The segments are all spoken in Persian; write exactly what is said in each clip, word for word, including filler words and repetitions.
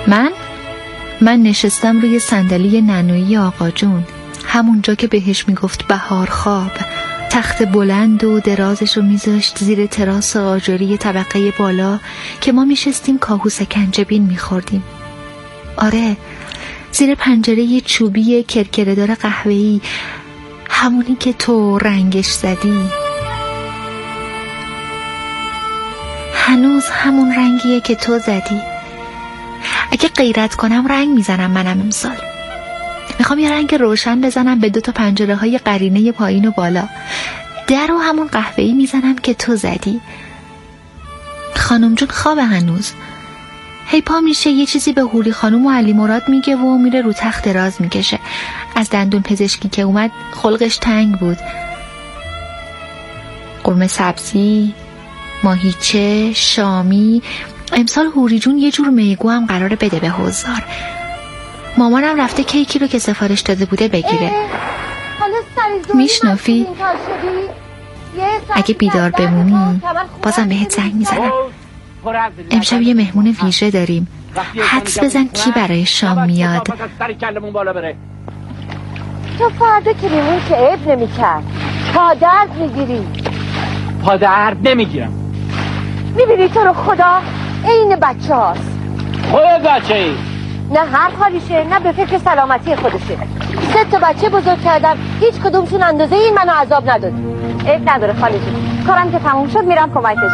من من نشستم روی صندلی ننویی آقا جون، همونجا که بهش میگفت بهار خواب. تخت بلند و درازش رو میذاشت زیر تراس آجری طبقه بالا که ما میشستیم کاهو سکنجبین میخوردیم. آره، زیر پنجره چوبی کرکره‌دار قهوه‌ای، همونی که تو رنگش زدی. هنوز همون رنگیه که تو زدی. اگه غیرت کنم رنگ میزنم منم امسال. میخوام یه رنگ روشن بزنم به دو تا پنجره های قرینه پایین و بالا. در و همون قهوه‌ای میزنم که تو زدی. خانم جون خوابه هنوز. هی پا میشه یه چیزی به هوری خانم و علی مراد میگه و میره رو تخت دراز میکشه. از دندون پزشکی که اومد خلقش تنگ بود. قرمه سبزی، ماهیچه، شامی. امسال هوری جون یه جور میگو هم قراره بده به حضار. مامانم رفته کیکی رو که سفارش داده بوده بگیره. میشنافی؟ اگه بیدار بمونی بازم بهت زنگ میزنم. امشب یه مهمون ویژه داریم. حدس بزن کی برای شام میاد. تو فردا که میمون که عیب نمی کرد. پادرد میگیری. پادرد نمیگیرم. میبینی تو رو خدا این بچه هاست. خود بچه ای؟ نه هر حالیشه نه به فکر سلامتی خودشه. سه تا بچه بزرگ کردم، هیچ کدومشون اندازه این منو عذاب نداد. عیب نداره خاله جون، کارم که تموم شد میرم کمکش.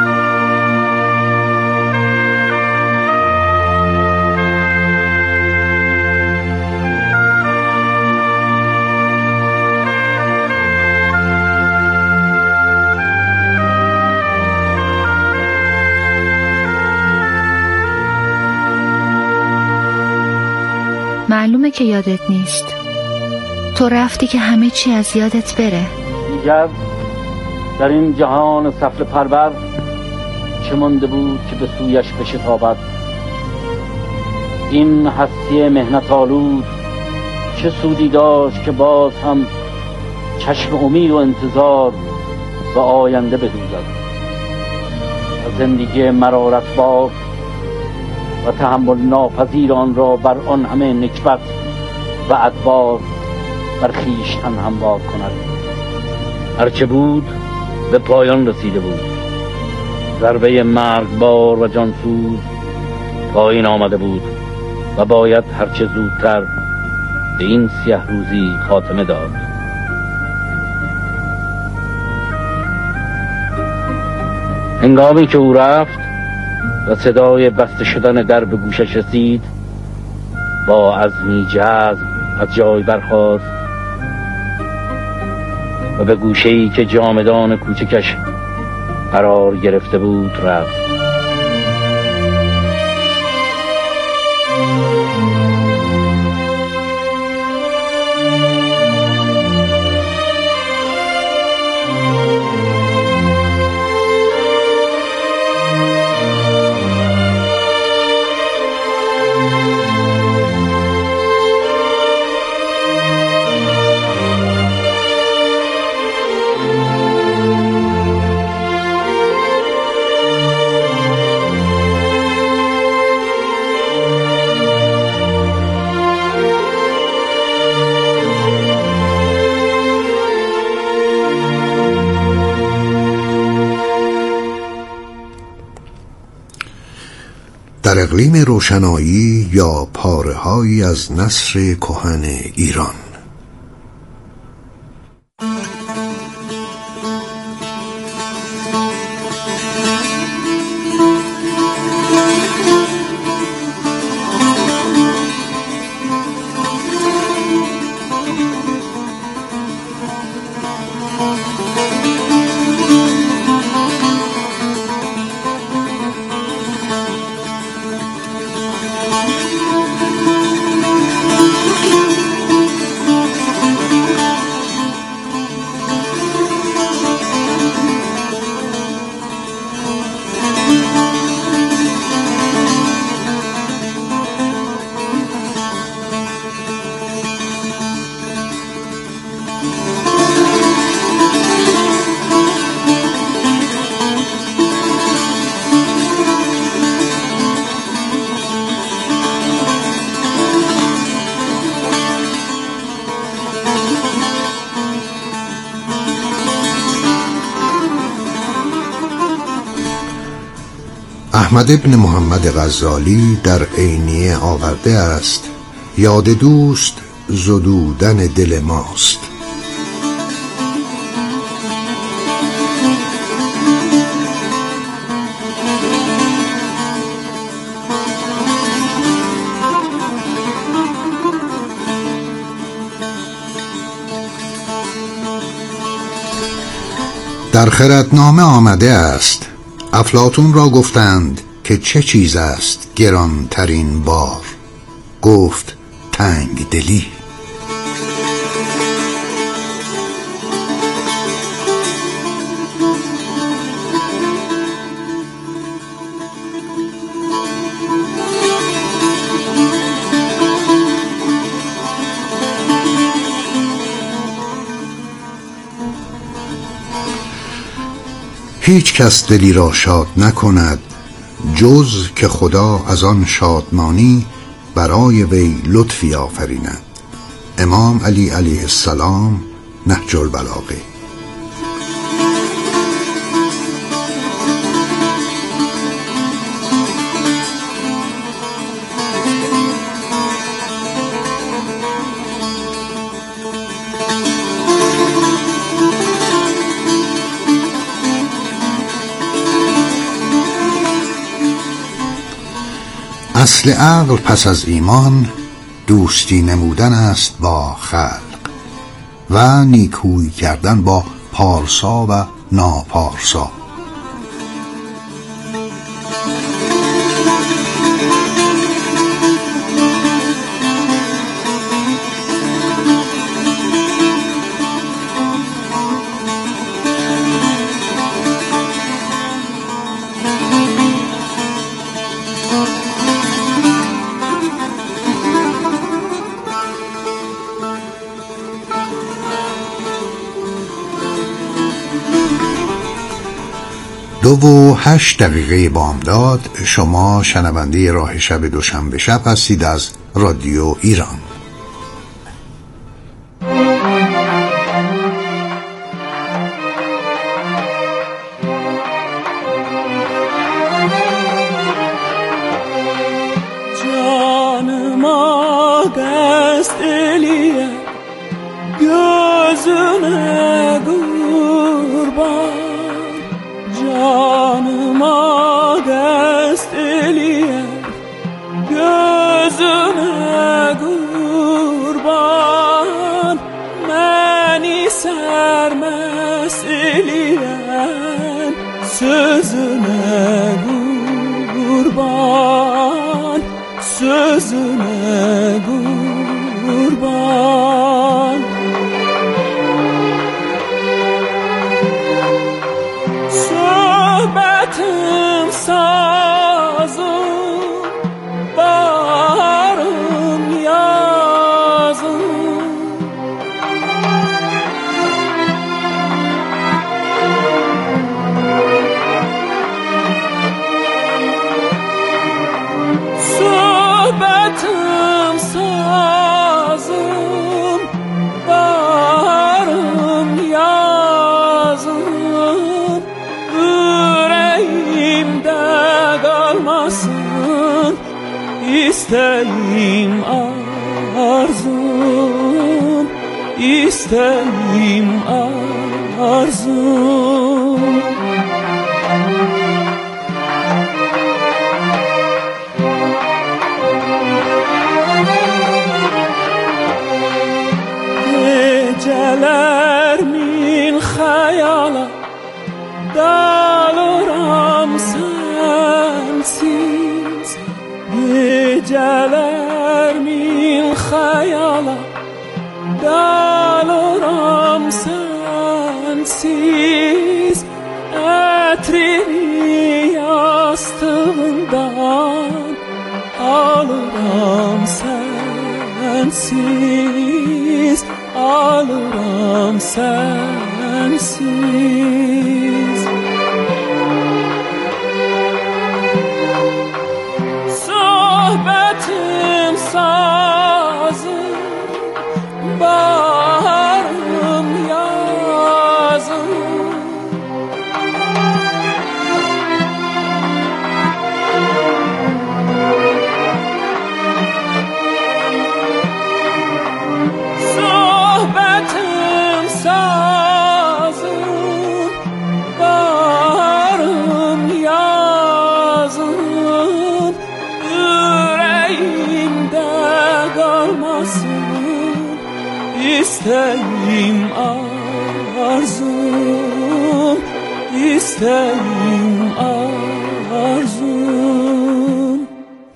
معلومه که یادت نیست. تو رفتی که همه چی از یادت بره. دیگر در این جهان سفله پرور چه مانده بود که به سویش بشتابد؟ این هستی مهنت آلود چه سودی داشت که باز هم چشم امید و انتظار و آینده بدوزد؟ و زندگی مرارت بار و تحمل ناپذیر آن را بر آن همه نکبت و ادبار بر خویشتن هموار کند. هرچه بود به پایان رسیده بود. ضربه مرگبار و جانسوز پایین آمده بود و باید هرچه زودتر به این سیه روزی خاتمه داد. هنگامی که او رفت و صدای بسته شدن در به گوشش رسید، با عزمی جزم از جای برخاست و به گوشه‌ای که جامدان کوچکش قرار گرفته بود رفت. در اقلیم روشنایی یا پاره‌هایی از نثر کهن ایران. احمد ابن محمد غزالی در عینیه آورده است: یاد دوست زدودن دل ماست. در خردنامه آمده است: افلاطون را گفتند که چه چیز است گرانترین بار؟ گفت تنگ دلی. هیچ کس دلی را شاد نکند جز که خدا از آن شادمانی برای وی لطفی آفریند. امام علی علیه السلام، نهج البلاغه. اصل عقل پس از ایمان دوستی نمودن است با خلق و نیکویی کردن با پارسا و ناپارسا. دو و هشت دقیقه بامداد. شما شنونده راه شب دوشنبه شب هستید از رادیو ایران. Canıma dest eliye gözüne kurban, canıma dest eliye gözüne kurban, beni sermez eliyen sözüne kurban, sözüne kurban. Sohbetim sazım, baharım yazım, sohbetim sazım, baharım yazım, yüreğimde kalmasın isteğim arzum, isteğim arzum. Geceler min hayala dalıram sensiz, geceler min hayala dalıram sensiz, etrini yastığından alırım sensiz, alırım sensiz. Sohbetim sazım, baharım yazım, آسون ایستیم آرزون ایستیم آرزون.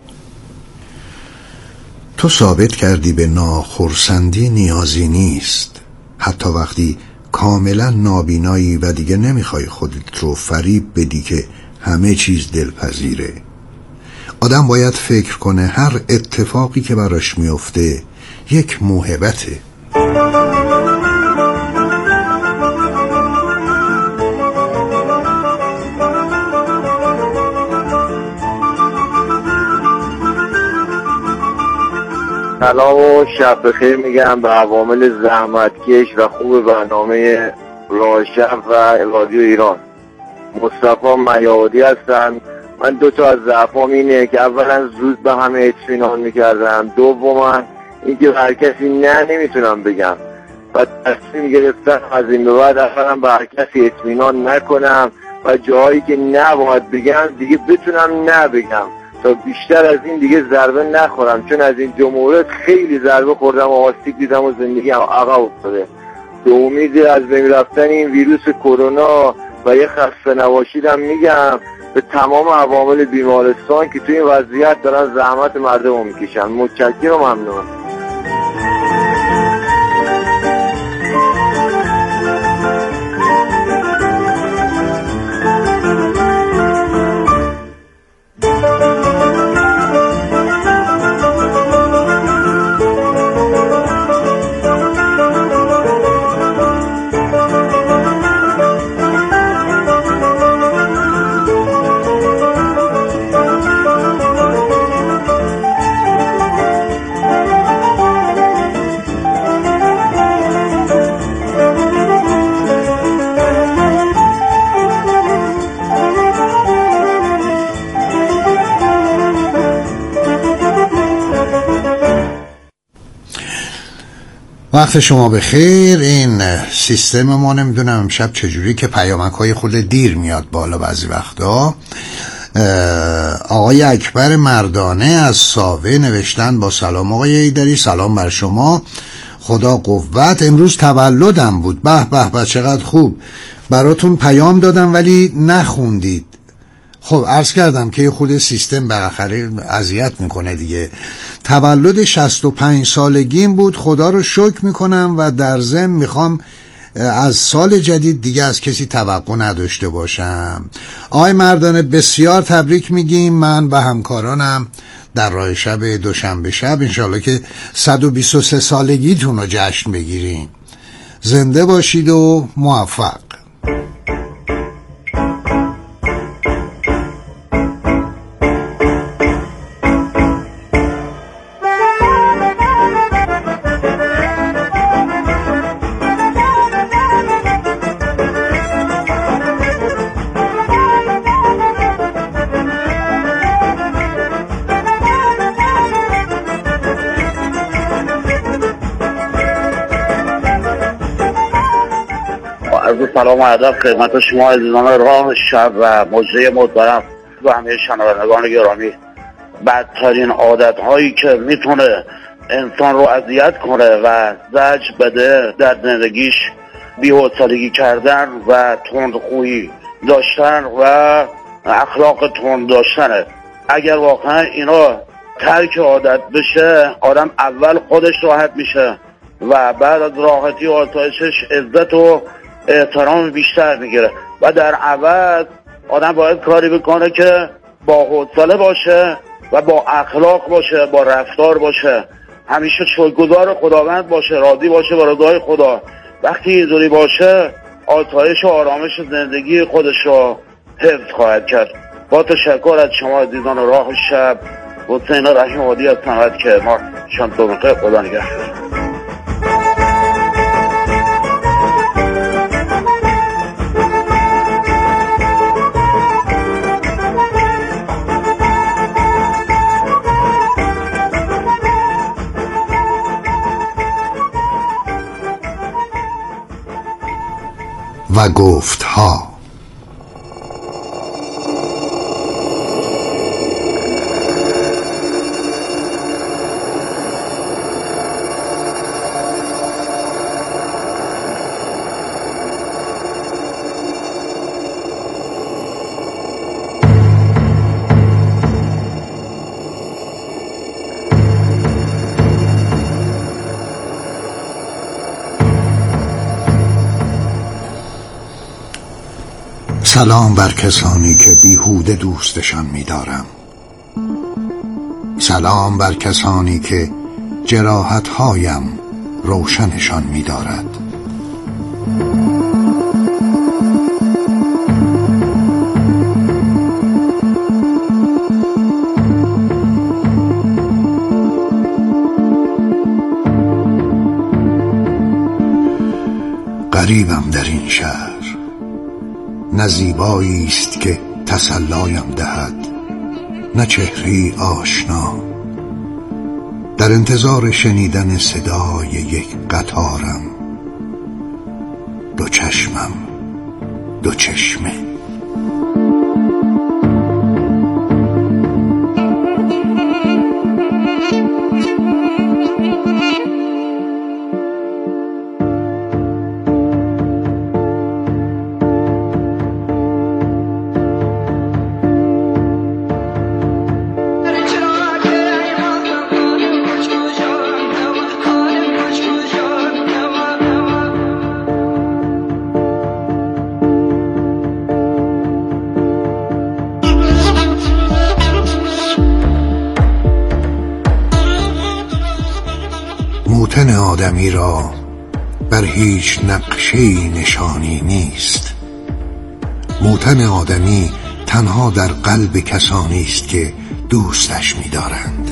تو ثابت کردی به ناخرسندی نیازی نیست، حتی وقتی کاملا نابینایی و دیگه نمیخوای خودت رو فریب بدی که همه چیز دلپذیره. آدم باید فکر کنه هر اتفاقی که براش میفته یک موهبته. سلام و شب بخیر میگم به عوامل زحمتکش و خوب برنامه راه شب و رادیو ایران. مصطفی میاودی هستم. من دو تا از ضعفام اینه که اولا زود به همه اطمینان میکردم، دوما اینکه هر کسی نه نمیتونم بگم و تصمیم گرفتم از این به بعد اولا به هر کسی اطمینان نکنم و جایی که نه باید بگم دیگه بتونم نه بگم تا بیشتر از این دیگه ضربه نخورم، چون از این دو مورد خیلی ضربه خوردم و آسیب دیدم و زندگی هم عقب افتاده. به امید از بین رفتن این ویروس کرونا و یه خسته نباشیدم میگم به تمام عوامل بیمارستان که توی این وضعیت دارن زحمت مردم رو میکشن. متشکرم و ممنون. وقت شما بخیر. این سیستم ما نمیدونم امشب چجوری که پیامک های خود دیر میاد بالا بعضی وقتا. آقای اکبر مردانه از ساوه نوشتن با سلام آقای ایدری، سلام بر شما، خدا قوت. امروز تولدم بود. به به به چقدر خوب. براتون پیام دادم ولی نخوندید. خب عرض کردم که خود سیستم بالاخره اذیت میکنه دیگه. تولد شصت و پنج سالگیم بود، خدا رو شکر میکنم و در ضمن میخوام از سال جدید دیگه از کسی توقع نداشته باشم. آقای مردانه بسیار تبریک میگیم. من و همکارانم در راه شب دوشنبه شب انشالله که صد و بیست و سه سالگیتون رو جشن بگیریم. زنده باشید و موفق. سلام و ادب خدمت شما عزیزان راه شب و مجری محترم و همه شنوندگان گرامی. بدترین عادت هایی که میتونه انسان رو اذیت کنه و زجر بده در زندگیش بی‌حوصلگی کردن و تندخویی داشتن و اخلاق تند داشتنه. اگر واقعا اینا ترک عادت بشه آدم اول خودش راحت میشه و بعد از راحتی و آسایشش عزت و احترام بیشتر میگیره و در عوض آدم باید کاری بکنه که با حوصله باشه و با اخلاق باشه، با رفتار باشه، همیشه شکرگزار خداوند باشه، راضی باشه با رضای خدا. وقتی اینطوری باشه آسایش و آرامش زندگی خودش رو حفظ خواهد کرد. با تشکر از شما عزیزان راه شب. حسین رحیم آبادی هستم که ما شام توفیق خدا نگهدار. و گفتها. سلام بر کسانی که بیهوده دوستشان می‌دارم. سلام بر کسانی که جراحت‌هایم روشنشان می‌دارد. غریبم در این شهر، نه زیبایی است که تسلایم دهد، نه چهره‌ای آشنا. در انتظار شنیدن صدای یک قطارم، دو چشمم دو چشمه. موتن آدمی را بر هیچ نقشه‌ای نشانی نیست. موتن آدمی تنها در قلب کسانی است که دوستش می‌دارند.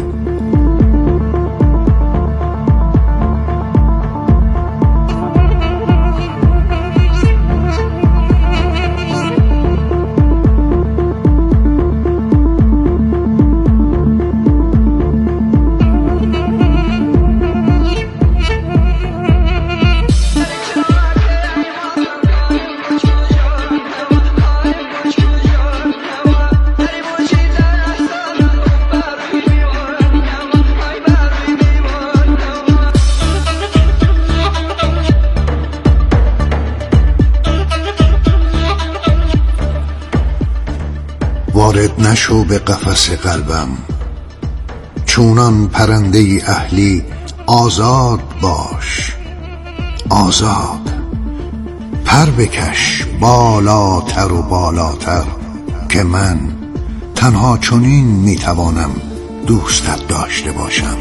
وارد نشو به قفس قلبم، چونان پرنده اهلی آزاد باش. آزاد پر بکش بالاتر و بالاتر، که من تنها چنین میتوانم دوستت داشته باشم.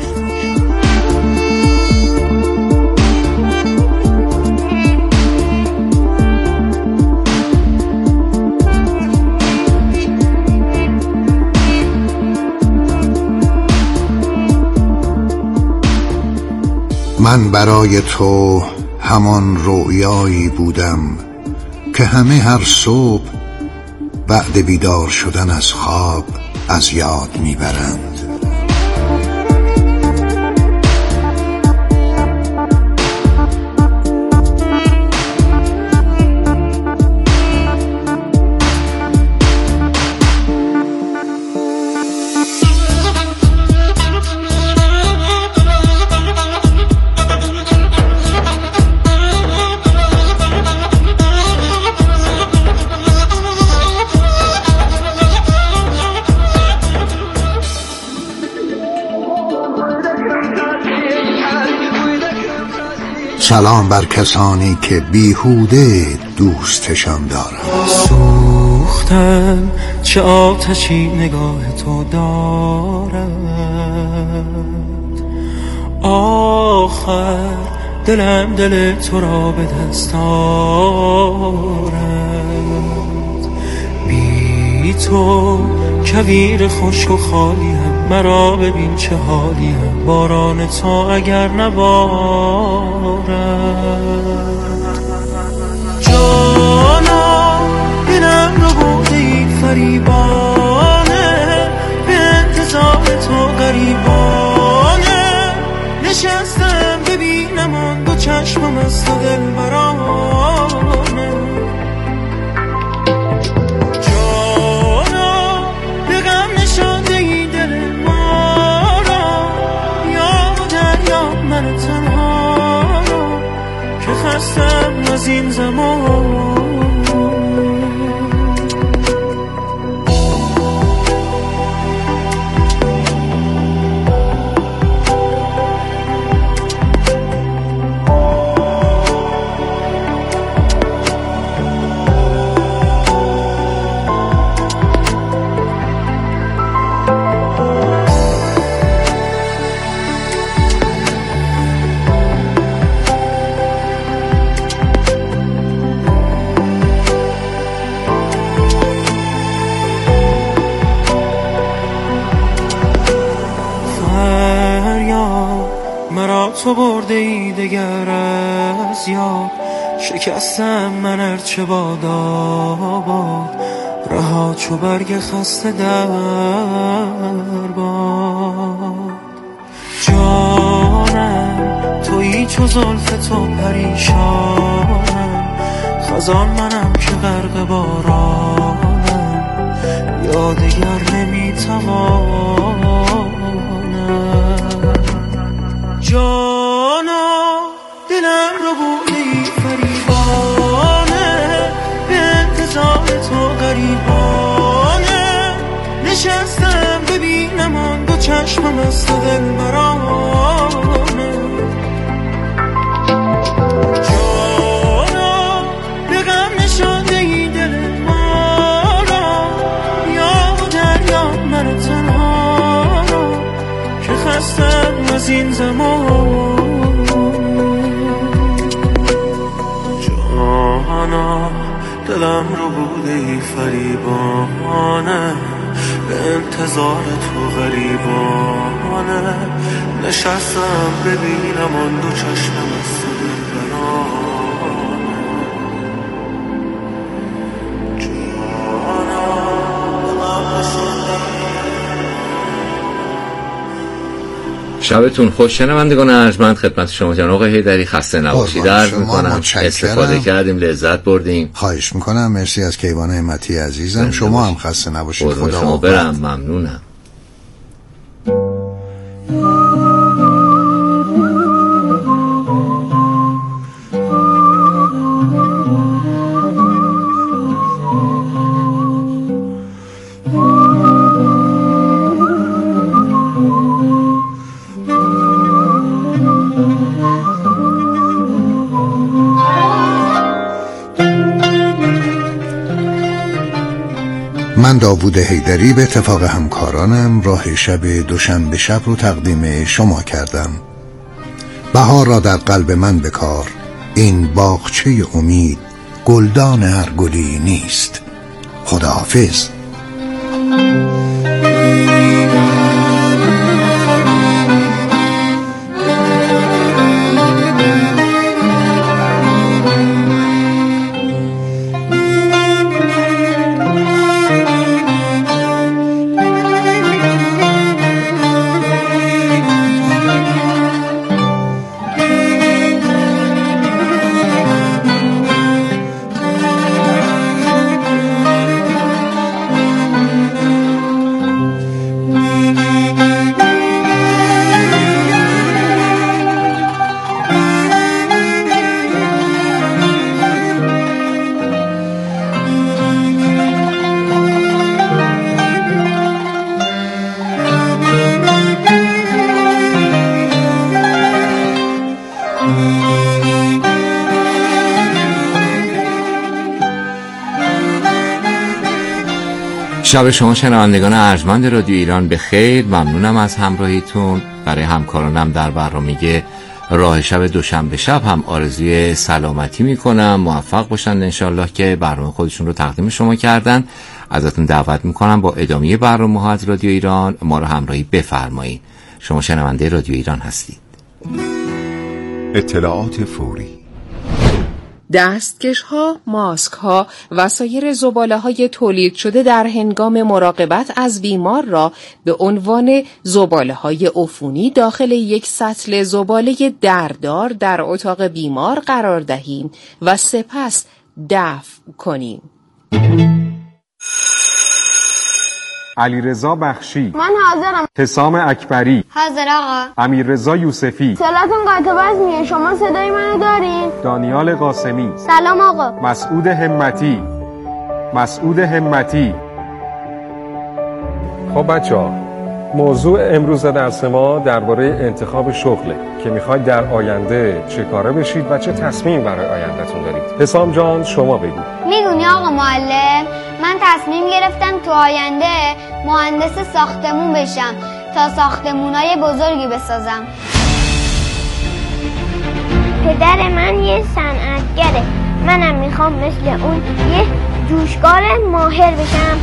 من برای تو همان رویایی بودم که همه هر صبح بعد بیدار شدن از خواب از یاد میبرند. سلام بر کسانی که بیهوده دوستشان دارند. سوختم چه آتشی نگاه تو دارد، آخر دلم دل تو را به دست آورد. بی تو کویر خشک و خالیم، مرا ببین چه حالیم، باران تو اگر نبارد. جانا دلم رو برده این فریبانه، به انتظار تو غریبانه. نشستم ببینم آن دو چشمم از تو دل برانه. جانا به غم نشانده این دل ما را، یا دریا من تنها را، که خستم از این زمان. تو برده ای دگر از یاد، شکستم من ارچه باد آباد، رها چو برگ خسته در باد. جانم تویی چو زلف تو پریشانم، خزان منم که غرق بارانم، یاد دگر نمیتوانم. جانا دلم رو بودی فریبانه، به انتظار تو غریبانه، نشستم ببینم آن دو چشمم از تو دل برانه. جانا به غم نشانده ای دل ما را، یا دریا من تنها را، که خستم از این زمان. جانا دلم رو بودی فریبانه، به انتظار تو غریبانه، نشستم ببینم آن دو چشمم از تو دل برانه. جانا دلم نشانده. شبتون خوش شنوندگان ارجمند، خدمت شما جناب آقای حیدری خسته نباشید عرض می‌کنم. استفاده کردیم، لذت بردیم. خواهش می‌کنم. مرسی از کیوان همتی عزیزم. شما هم خسته نباشید. خدا شما برم. ممنونم. من داوود حیدری به اتفاق همکارانم راه شب دوشنبه شب رو تقدیم شما کردم. بهار را در قلب من بکار، این باغچه امید گلدان هر گلی نیست. خداحافظ. شب شما شنوندگان ارجمند رادیو ایران به خیر. ممنونم از همراهیتون. برای همکارانم در برنامه راه شب دوشنبه شب هم آرزوی سلامتی میکنم، موفق باشن انشالله که برنامه خودشون رو تقدیم شما کردن. ازتون دعوت میکنم با ادامه برنامه ها از رادیو ایران ما رو همراهی بفرمایید. شما شنونده رادیو ایران هستید. اطلاعات فوری: دستکش ها، ماسک ها و سایر زباله های تولید شده در هنگام مراقبت از بیمار را به عنوان زباله های عفونی داخل یک سطل زباله دردار در اتاق بیمار قرار دهیم و سپس دفع کنیم. علیرضا بخشی. من حاضرم. حسام اکبری. حاضر آقا. امیررضا یوسفی. صلاتون قطع وزنیه، شما صدای منو دارین؟ دانیال قاسمی. سلام آقا. مسعود همتی. مسعود همتی. خب بچه‌ها، موضوع امروز درس ما درباره انتخاب شغله که میخواید در آینده چه کاره بشید و چه تصمیم برای آیندهتون دارید. حسام جان شما بگو. میدونی آقا معلم، من تصمیم گرفتم تو آینده مهندس ساختمون بشم تا ساختمونای بزرگی بسازم. پدر من یه صنعتگره، منم میخوام مثل اون یه جوشکار ماهر بشم.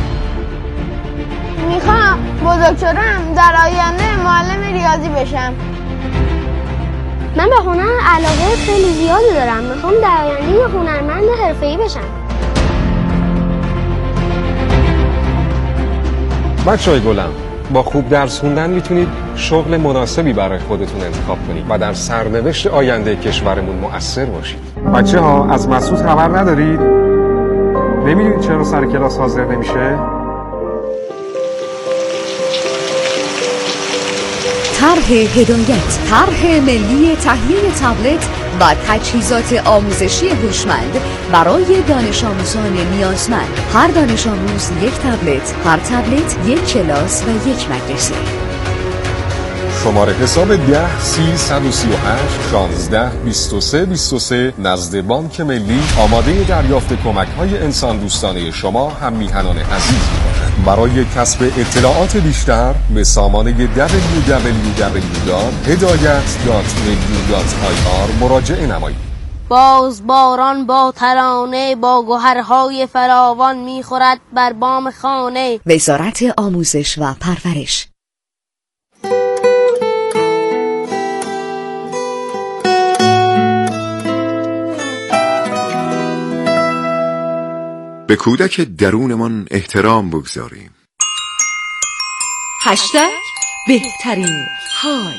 میخوام بزرگ شدم در آینده معلم ریاضی بشم. من به هنر علاقه خیلی زیادی دارم. میخوام در آینده یه هنرمند حرفه‌ای بشم. بچه‌های گلم، با خوب درس خوندن میتونید شغل مناسبی برای خودتون انتخاب کنید و در سرنوشت آینده کشورمون مؤثر باشید. بچه ها از مسعود خبر ندارید؟ نمیدونید چرا سر کلاس حاضر نمیشه؟ طرح هدایت، طرح ملی تهیه تبلت و تجهیزات آموزشی هوشمند برای دانش آموزان نیازمند. هر دانش آموز یک تبلت، هر تبلت یک کلاس و یک مدرسه. شماره حساب ده سی صد و سی و هشت شانزده بیست و سه بیست و سه نزد بانک ملی آماده دریافت کمک‌های انسان دوستانه شما هم میهنان عزیز می‌باشد. برای کسب اطلاعات بیشتر به سامانه دبلیو دبلیو دبلیو دات هدایت دات ملی دات آی آر مراجعه نمایید. باز باران با ترانه با گوهرهای فراوان میخورد بر بام خانه. وزارت آموزش و پرورش. به کودک درونمان احترام بگذاریم. هشتگ بهترین حال.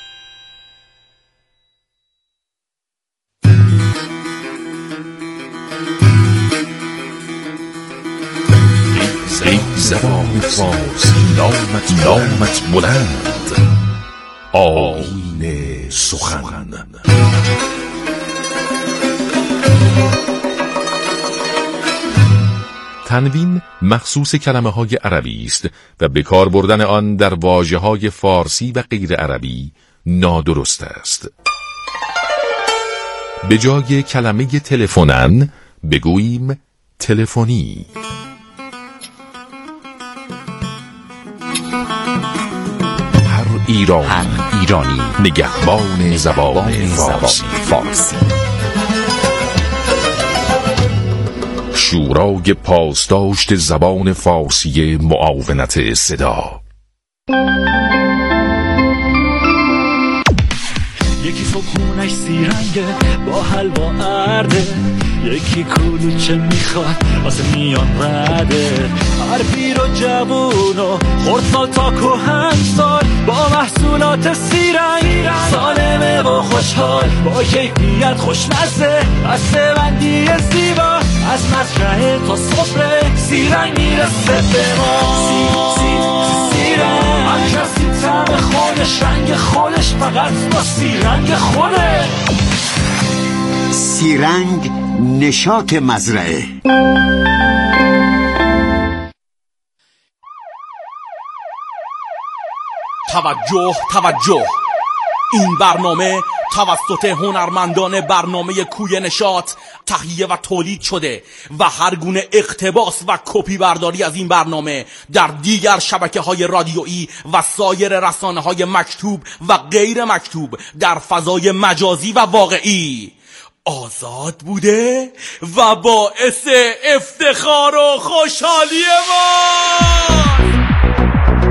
ای زبان فارسی نامت نامت بلند، آیین سخن. تنوین مخصوص کلمه های عربی است و به کار بردن آن در واژه های فارسی و غیر عربی نادرست است. به جای کلمه تلفنن بگوییم تلفنی. هر ایرانی, هر ایرانی نگهبان زبان فارسی. فارسی. شورای پاسداشت زبان فارسی معاونت صدا. یکی صبحونش سیرنگه با حلوا ارده، یکی کلوچه میخواد واسه میان رده. هر پیر و جوون و خردسال تا کهنسال با محصولات سیرنگ سالمه و خوشحال، با کیفیت خوشمزه بسته بندی زیبا، از مزرعه تا سفره سیرنگ میرسه به ما. سی سی سیرنگ هر کسی طعم خودش، رنگ خودش فقط با سیرنگ خوده. سیرنگ نشاط مزرعه. توجه توجه، این برنامه توسط هنرمندان برنامه کوی نشاط تهیه و تولید شده و هر گونه اقتباس و کپی برداری از این برنامه در دیگر شبکه‌های رادیویی و سایر رسانه‌های مکتوب و غیر مکتوب در فضای مجازی و واقعی آزاد بوده و باعث افتخار و خوشحالی ما.